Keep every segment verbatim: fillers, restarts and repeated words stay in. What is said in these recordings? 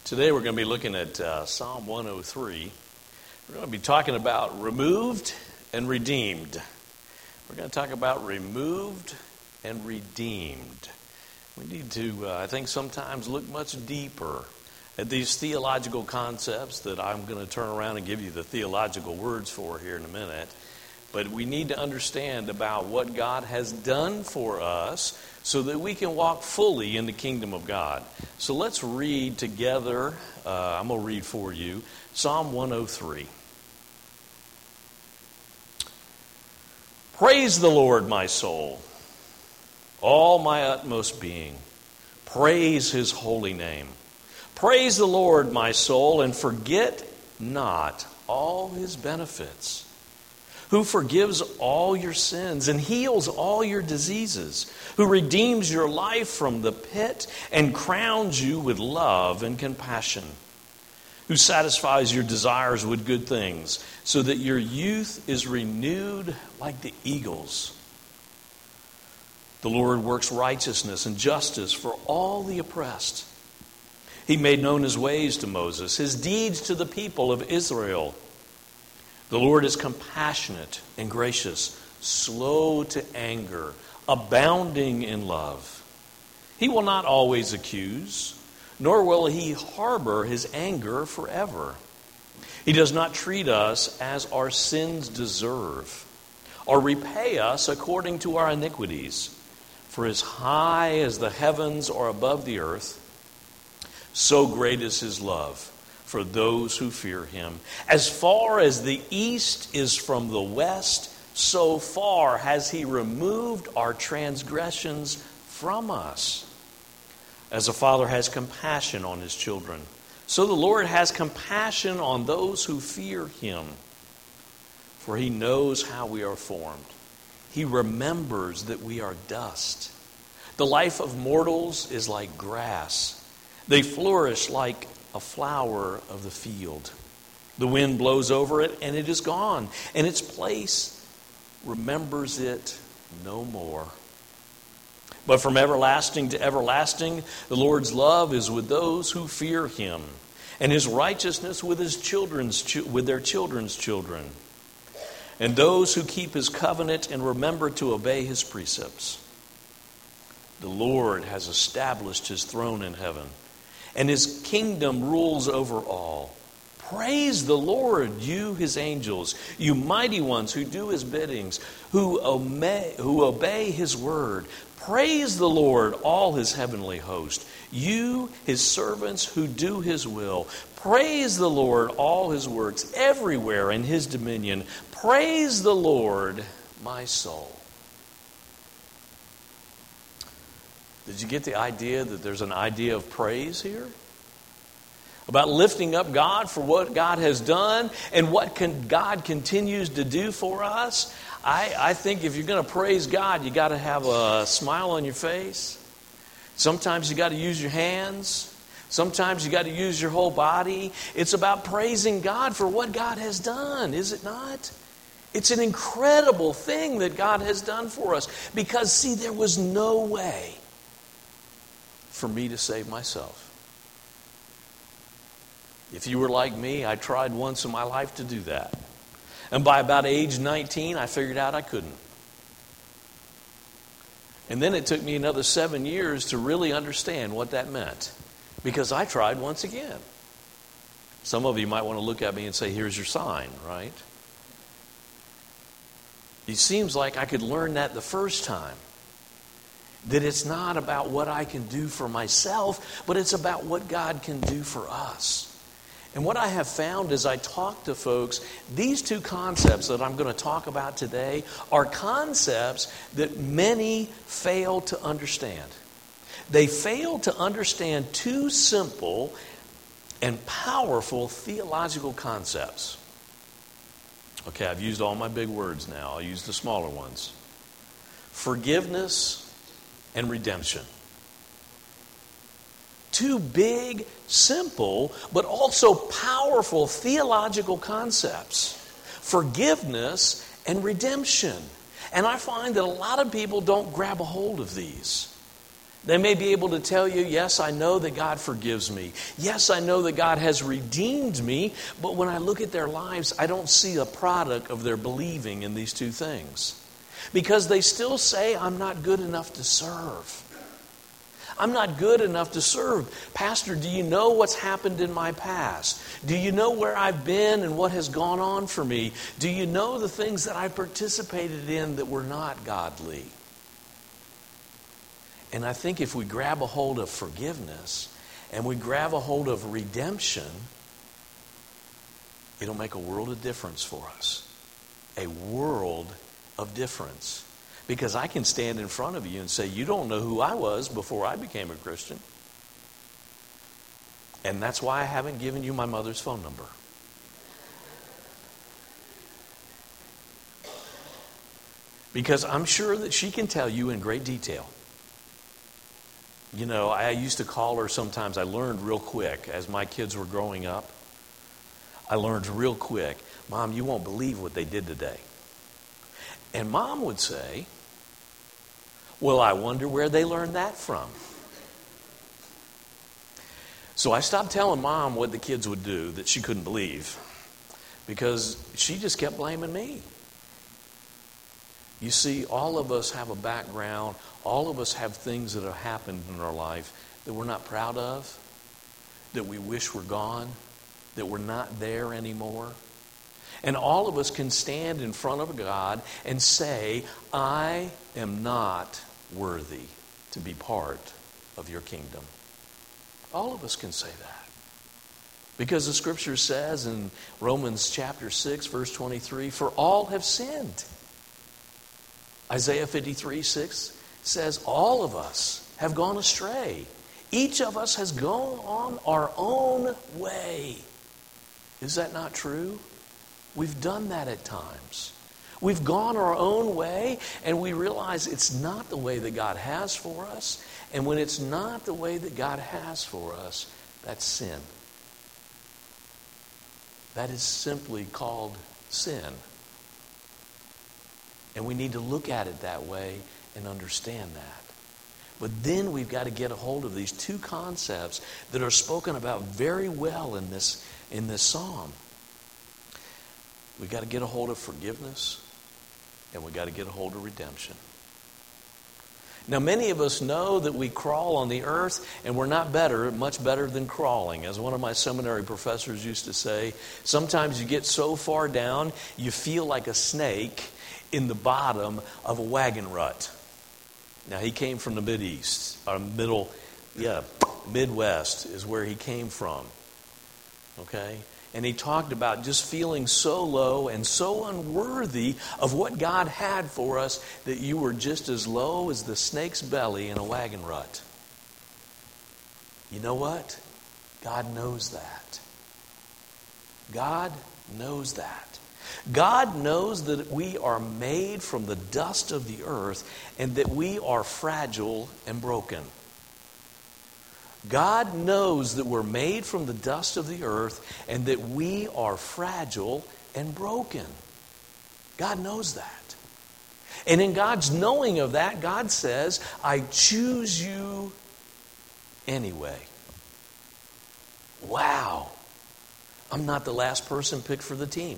Today we're going to be looking at uh, Psalm one oh three. We're going to be talking about removed and redeemed. We're going to talk about removed and redeemed. We need to, uh, I think, sometimes look much deeper at these theological concepts that I'm going to turn around and give you the theological words for here in a minute. But we need to understand about what God has done for us so that we can walk fully in the kingdom of God. So let's read together. Uh, I'm going to read for you Psalm one oh three. Praise the Lord, my soul, all my utmost being. Praise his holy name. Praise the Lord, my soul, and forget not all his benefits, who forgives all your sins and heals all your diseases, who redeems your life from the pit and crowns you with love and compassion, who satisfies your desires with good things, so that your youth is renewed like the eagles. The Lord works righteousness and justice for all the oppressed. He made known his ways to Moses, his deeds to the people of Israel. The Lord is compassionate and gracious, slow to anger, abounding in love. He will not always accuse, nor will he harbor his anger forever. He does not treat us as our sins deserve, or repay us according to our iniquities. For as high as the heavens are above the earth, so great is his love for those who fear him. As far as the east is from the west, so far has he removed our transgressions from us. As a father has compassion on his children, so the Lord has compassion on those who fear him. For he knows how we are formed. He remembers that we are dust. The life of mortals is like grass. They flourish like a flower of the field. The wind blows over it, and it is gone, and its place remembers it no more. But from everlasting to everlasting, the Lord's love is with those who fear him, and his righteousness with his children's with their children's children, and those who keep his covenant and remember to obey his precepts. The Lord has established his throne in heaven, and his kingdom rules over all. Praise the Lord, you his angels, you mighty ones who do his biddings, who obey, who obey his word. Praise the Lord, all his heavenly host, you his servants who do his will. Praise the Lord, all his works everywhere in his dominion. Praise the Lord, my soul. Did you get the idea that there's an idea of praise here? About lifting up God for what God has done and what can God continues to do for us? I, I think if you're going to praise God, you got to have a smile on your face. Sometimes you got to use your hands. Sometimes you got to use your whole body. It's about praising God for what God has done, is it not? It's an incredible thing that God has done for us. Because, see, there was no way for me to save myself. If you were like me, I tried once in my life to do that. And by about age nineteen, I figured out I couldn't. And then it took me another seven years to really understand what that meant. Because I tried once again. Some of you might want to look at me and say, here's your sign, right? It seems like I could learn that the first time. That it's not about what I can do for myself, but it's about what God can do for us. And what I have found as I talk to folks, these two concepts that I'm going to talk about today are concepts that many fail to understand. They fail to understand two simple and powerful theological concepts. Okay, I've used all my big words now. I'll use the smaller ones. Forgiveness and redemption. Two big, simple, but also powerful theological concepts. Forgiveness and redemption. And I find that a lot of people don't grab a hold of these. They may be able to tell you, yes, I know that God forgives me. Yes, I know that God has redeemed me. But when I look at their lives, I don't see a product of their believing in these two things. Because they still say, I'm not good enough to serve. I'm not good enough to serve. Pastor, do you know what's happened in my past? Do you know where I've been and what has gone on for me? Do you know the things that I participated in that were not godly? And I think if we grab a hold of forgiveness and we grab a hold of redemption, it'll make a world of difference for us. A world of difference. Because I can stand in front of you and say, you don't know who I was before I became a Christian. And that's why I haven't given you my mother's phone number. Because I'm sure that she can tell you in great detail. You know, I used to call her sometimes. I learned real quick as my kids were growing up. I learned real quick, Mom, you won't believe what they did today. And Mom would say, well, I wonder where they learned that from. So I stopped telling Mom what the kids would do that she couldn't believe, because she just kept blaming me. You see, all of us have a background. All of us have things that have happened in our life that we're not proud of, that we wish were gone, that we're not there anymore. And all of us can stand in front of God and say, I am not worthy to be part of your kingdom. All of us can say that. Because the scripture says in Romans chapter six, verse twenty-three, for all have sinned. Isaiah fifty-three, six says all of us have gone astray. Each of us has gone on our own way. Is that not true? We've done that at times. We've gone our own way, and we realize it's not the way that God has for us. And when it's not the way that God has for us, that's sin. That is simply called sin. And we need to look at it that way and understand that. But then we've got to get a hold of these two concepts that are spoken about very well in this, in this psalm. We've got to get a hold of forgiveness, and we've got to get a hold of redemption. Now, many of us know that we crawl on the earth, and we're not better, much better than crawling. As one of my seminary professors used to say, sometimes you get so far down, you feel like a snake in the bottom of a wagon rut. Now, he came from the Mideast, or middle, yeah, Midwest is where he came from. Okay? And he talked about just feeling so low and so unworthy of what God had for us that you were just as low as the snake's belly in a wagon rut. You know what? God knows that. God knows that. God knows that we are made from the dust of the earth and that we are fragile and broken. God knows that we're made from the dust of the earth and that we are fragile and broken. God knows that. And in God's knowing of that, God says, I choose you anyway. Wow. I'm not the last person picked for the team.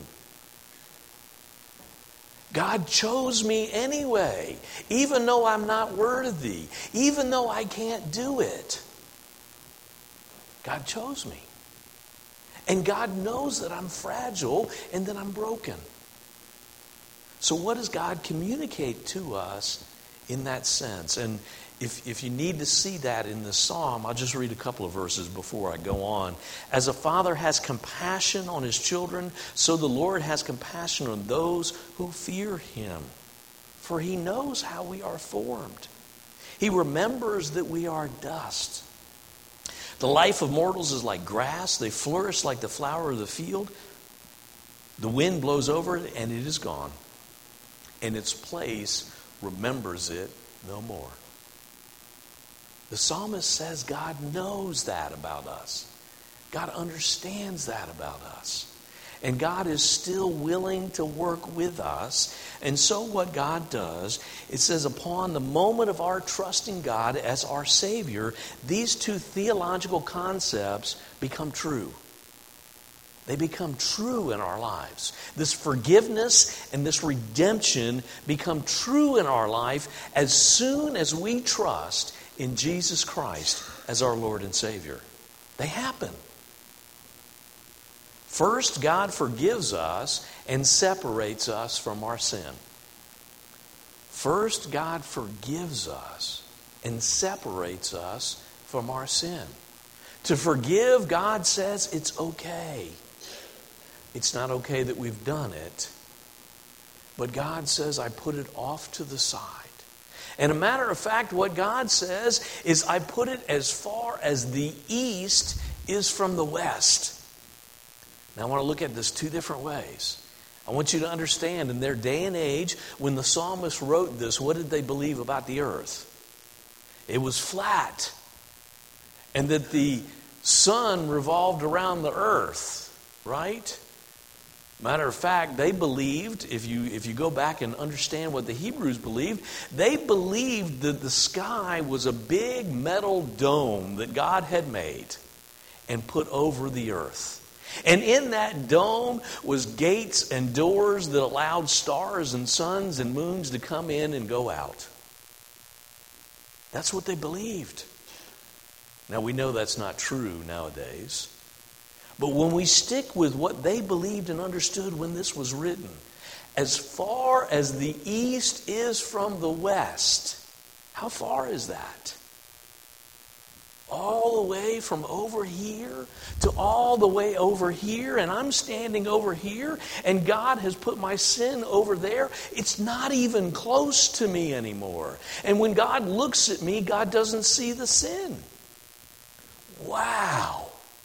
God chose me anyway, even though I'm not worthy, even though I can't do it. God chose me. And God knows that I'm fragile and that I'm broken. So what does God communicate to us in that sense? And if, if you need to see that in the psalm, I'll just read a couple of verses before I go on. As a father has compassion on his children, so the Lord has compassion on those who fear him. For he knows how we are formed. He remembers that we are dust. The life of mortals is like grass. They flourish like the flower of the field. The wind blows over it, and it is gone. And its place remembers it no more. The psalmist says God knows that about us. God understands that about us. And God is still willing to work with us. And so what God does, it says, upon the moment of our trusting God as our Savior, these two theological concepts become true. They become true in our lives. This forgiveness and this redemption become true in our life as soon as we trust in Jesus Christ as our Lord and Savior. They happen. First, God forgives us and separates us from our sin. First, God forgives us and separates us from our sin. To forgive, God says it's okay. It's not okay that we've done it, but God says, I put it off to the side. And a matter of fact, what God says is, I put it as far as the east is from the west. Now, I want to look at this two different ways. I want you to understand, in their day and age, when the psalmist wrote this, what did they believe about the earth? It was flat. And that the sun revolved around the earth, right? Matter of fact, they believed, if you if you go back and understand what the Hebrews believed, they believed that the sky was a big metal dome that God had made and put over the earth. And in that dome was gates and doors that allowed stars and suns and moons to come in and go out. That's what they believed. Now, we know that's not true nowadays. But when we stick with what they believed and understood when this was written, as far as the east is from the west, how far is that? All the way from over here to all the way over here, and I'm standing over here, and God has put my sin over there. It's not even close to me anymore. And when God looks at me, God doesn't see the sin. Wow.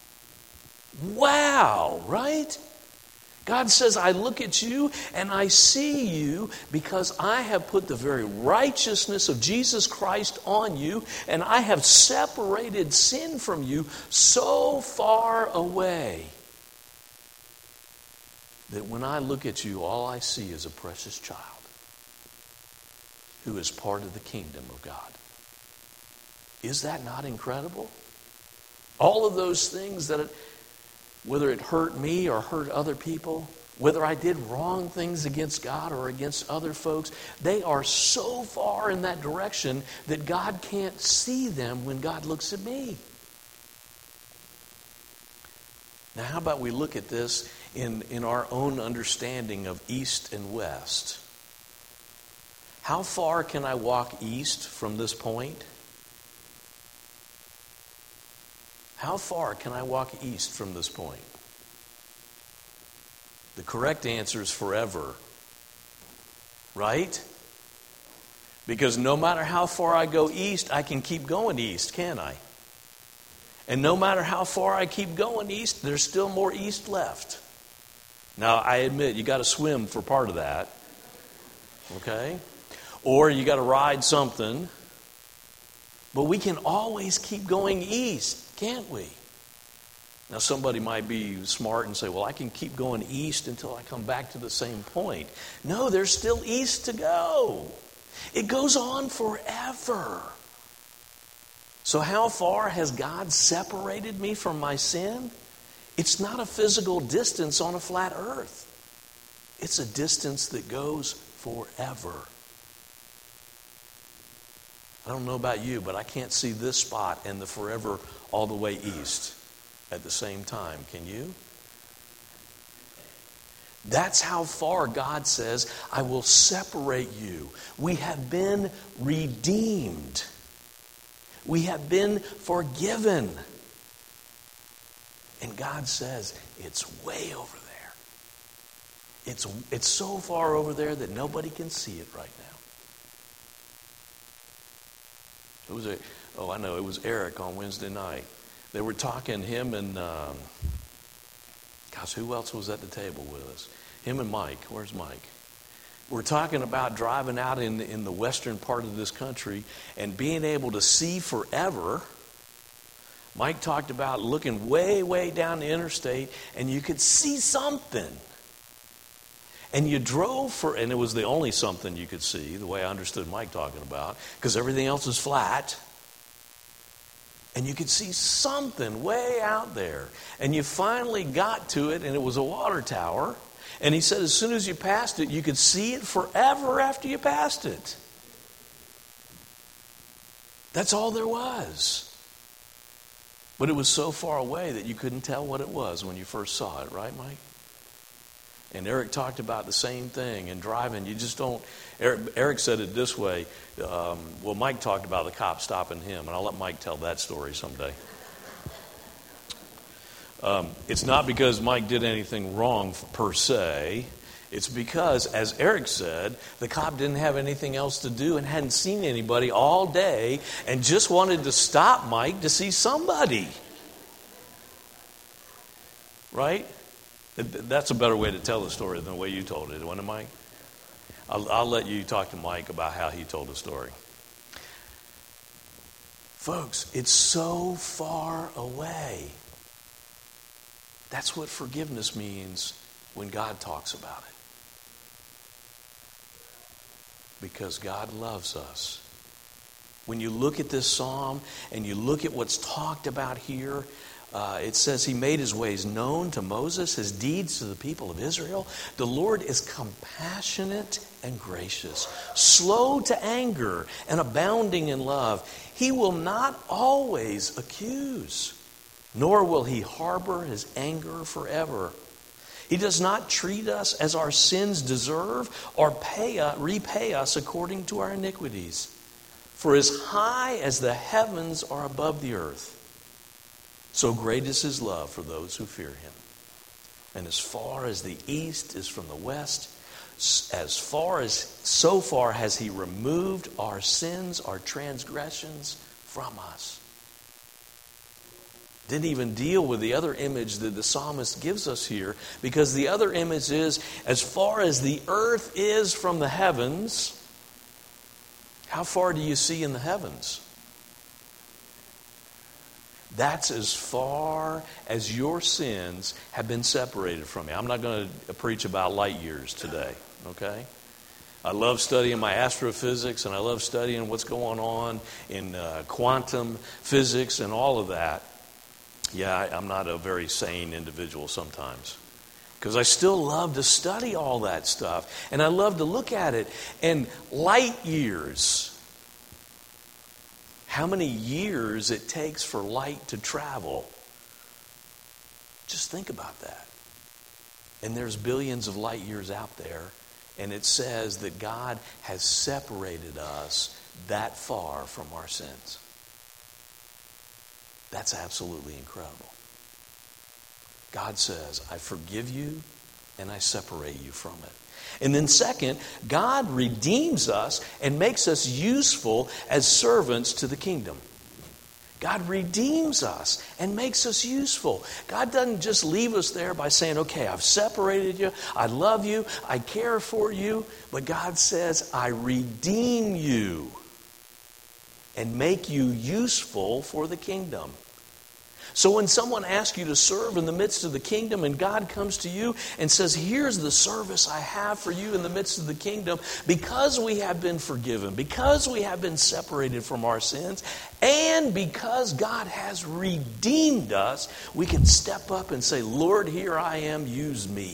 Wow, right? God says, I look at you and I see you because I have put the very righteousness of Jesus Christ on you, and I have separated sin from you so far away that when I look at you, all I see is a precious child who is part of the kingdom of God. Is that not incredible? All of those things that... It, whether it hurt me or hurt other people, whether I did wrong things against God or against other folks, they are so far in that direction that God can't see them when God looks at me. Now, how about we look at this in, in our own understanding of east and west? How far can I walk east from this point? How far can I walk east from this point? The correct answer is forever. Right? Because no matter how far I go east, I can keep going east, can't I? And no matter how far I keep going east, there's still more east left. Now, I admit, you got to swim for part of that. Okay? Or you got to ride something. But we can always keep going east, can't we? Now, somebody might be smart and say, well, I can keep going east until I come back to the same point. No, there's still east to go. It goes on forever. So how far has God separated me from my sin? It's not a physical distance on a flat earth. It's a distance that goes forever. I don't know about you, but I can't see this spot and the forever all the way east at the same time. Can you? That's how far God says, I will separate you. We have been redeemed. We have been forgiven. And God says, it's way over there. It's, it's so far over there that nobody can see it right now. It was a, oh, I know, it was Eric on Wednesday night. They were talking, him and, um, gosh, who else was at the table with us? Him and Mike. Where's Mike? We're talking about driving out in the, in the western part of this country and being able to see forever, Mike talked about looking way, way down the interstate, and you could see something. And you drove for, and it was the only something you could see, the way I understood Mike talking about, because everything else is flat. And you could see something way out there. And you finally got to it, and it was a water tower. And he said as soon as you passed it, you could see it forever after you passed it. That's all there was. But it was so far away that you couldn't tell what it was when you first saw it, right, Mike? And Eric talked about the same thing. And driving, you just don't... Eric, Eric said it this way. Um, well, Mike talked about the cop stopping him. And I'll let Mike tell that story someday. Um, it's not because Mike did anything wrong per se. It's because, as Eric said, the cop didn't have anything else to do and hadn't seen anybody all day and just wanted to stop Mike to see somebody. Right? That's a better way to tell the story than the way you told it, wasn't it, Mike? I'll, I'll let you talk to Mike about how he told the story. Folks, it's so far away. That's what forgiveness means when God talks about it. Because God loves us. When you look at this psalm and you look at what's talked about here, uh, it says he made his ways known to Moses, his deeds to the people of Israel. The Lord is compassionate and gracious, slow to anger and abounding in love. He will not always accuse, nor will he harbor his anger forever. He does not treat us as our sins deserve or pay us, repay us according to our iniquities. For as high as the heavens are above the earth, so great is his love for those who fear him. And as far as the east is from the west, as far as so far has he removed our sins, our transgressions from us. Didn't even deal with the other image that the psalmist gives us here, because the other image is, as far as the earth is from the heavens, how far do you see in the heavens? That's as far as your sins have been separated from you. I'm not going to preach about light years today, okay? I love studying my astrophysics, and I love studying what's going on in uh, quantum physics and all of that. Yeah, I, I'm not a very sane individual sometimes, because I still love to study all that stuff, and I love to look at it. And light years, how many years it takes for light to travel. Just think about that. And there's billions of light years out there, and it says that God has separated us that far from our sins. That's absolutely incredible. God says, I forgive you and I separate you from it. And then second, God redeems us and makes us useful as servants to the kingdom. God redeems us and makes us useful. God doesn't just leave us there by saying, okay, I've separated you, I love you, I care for you. But God says, I redeem you and make you useful for the kingdom. So when someone asks you to serve in the midst of the kingdom, and God comes to you and says, here's the service I have for you in the midst of the kingdom, because we have been forgiven, because we have been separated from our sins, and because God has redeemed us, we can step up and say, Lord, here I am, use me.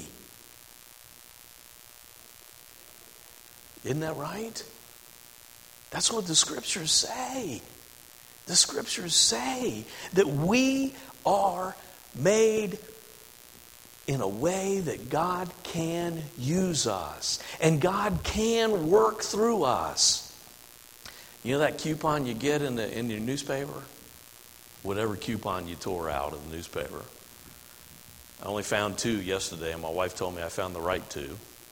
Isn't that right? That's what the scriptures say. The scriptures say that we are made in a way that God can use us. And God can work through us. You know that coupon you get in the in your newspaper? Whatever coupon you tore out of the newspaper. I only found two yesterday, and my wife told me I found the right two.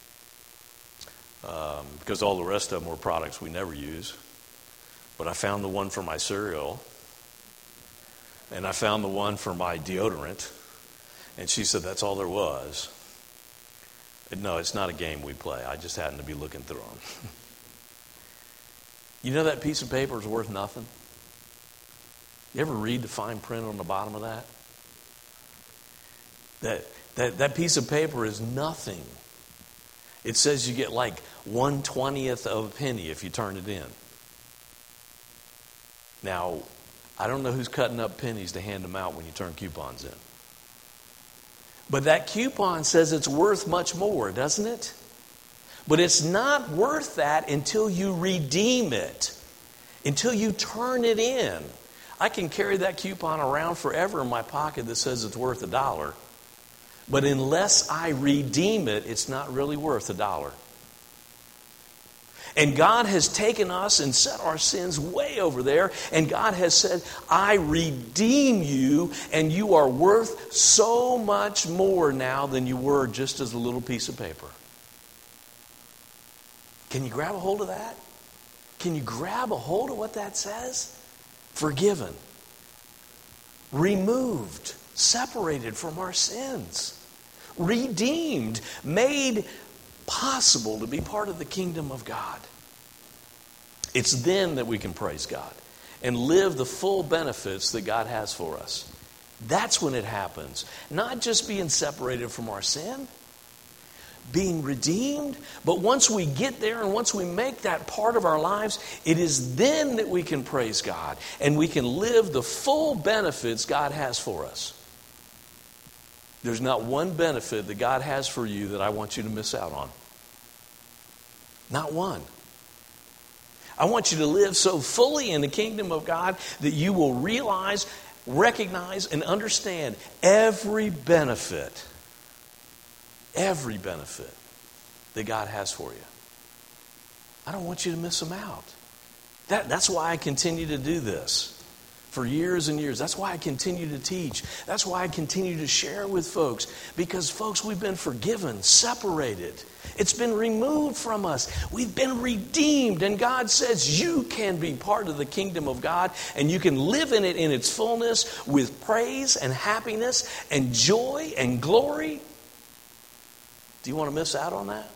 Um, because all the rest of them were products we never use. But I found the one for my cereal, and I found the one for my deodorant, and she said that's all there was. And no, it's not a game we play. I just happened to be looking through them. You know that piece of paper is worth nothing? You ever read the fine print on the bottom of that? That, that, that piece of paper is nothing. It says you get like one twentieth of a penny if you turn it in. Now, I don't know who's cutting up pennies to hand them out when you turn coupons in. But that coupon says it's worth much more, doesn't it? But it's not worth that until you redeem it, until you turn it in. I can carry that coupon around forever in my pocket that says it's worth a dollar. But unless I redeem it, it's not really worth a dollar. And God has taken us and set our sins way over there. And God has said, I redeem you, and you are worth so much more now than you were just as a little piece of paper. Can you grab a hold of that? Can you grab a hold of what that says? Forgiven. Removed. Separated from our sins. Redeemed. Made possible to be part of the kingdom of God. It's then that we can praise God and live the full benefits that God has for us. That's when it happens. Not just being separated from our sin, being redeemed, but once we get there and once we make that part of our lives, it is then that we can praise God and we can live the full benefits God has for us. There's not one benefit that God has for you that I want you to miss out on. Not one. I want you to live so fully in the kingdom of God that you will realize, recognize, and understand every benefit, every benefit that God has for you. I don't want you to miss them out. That, that's why I continue to do this. For years and years. That's why I continue to teach. That's why I continue to share with folks. Because, folks, we've been forgiven, separated. It's been removed from us. We've been redeemed. And God says you can be part of the kingdom of God. And you can live in it in its fullness with praise and happiness and joy and glory. Do you want to miss out on that?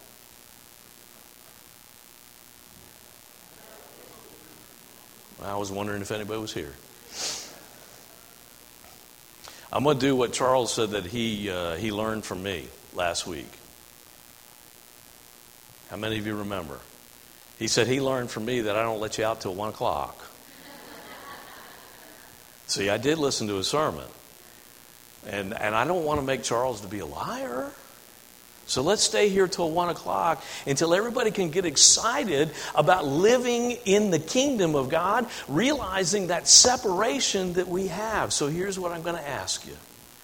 Well, I was wondering if anybody was here. I'm going to do what Charles said that he uh, he learned from me last week. How many of you remember? He said he learned from me that I don't let you out till one o'clock. See, I did listen to his sermon. And, and I don't want to make Charles to be a liar. So let's stay here till one o'clock until everybody can get excited about living in the kingdom of God, realizing that separation that we have. So here's what I'm going to ask you.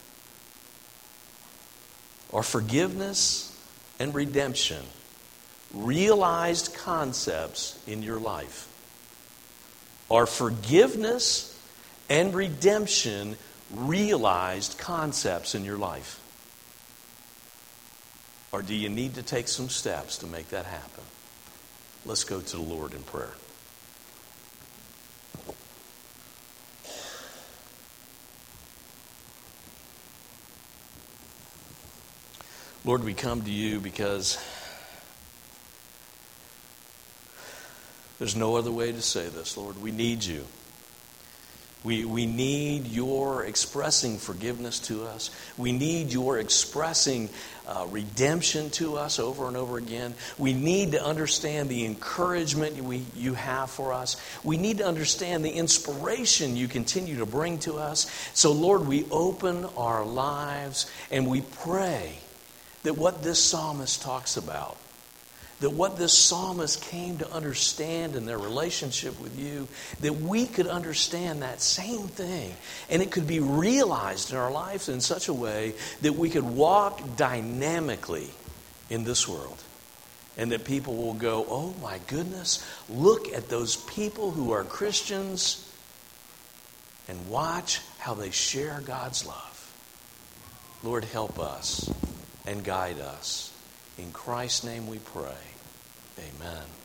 Are forgiveness and redemption realized concepts in your life? Are forgiveness and redemption realized concepts in your life? Or do you need to take some steps to make that happen? Let's go to the Lord in prayer. Lord, we come to you because there's no other way to say this, Lord. We need you. We, we need your expressing forgiveness to us. We need your expressing uh, redemption to us over and over again. We need to understand the encouragement we, you have for us. We need to understand the inspiration you continue to bring to us. So, Lord, we open our lives and we pray that what this psalmist talks about, that what this psalmist came to understand in their relationship with you, that we could understand that same thing. And it could be realized in our lives in such a way that we could walk dynamically in this world. And that people will go, oh my goodness, look at those people who are Christians and watch how they share God's love. Lord, help us and guide us. In Christ's name we pray. Amen.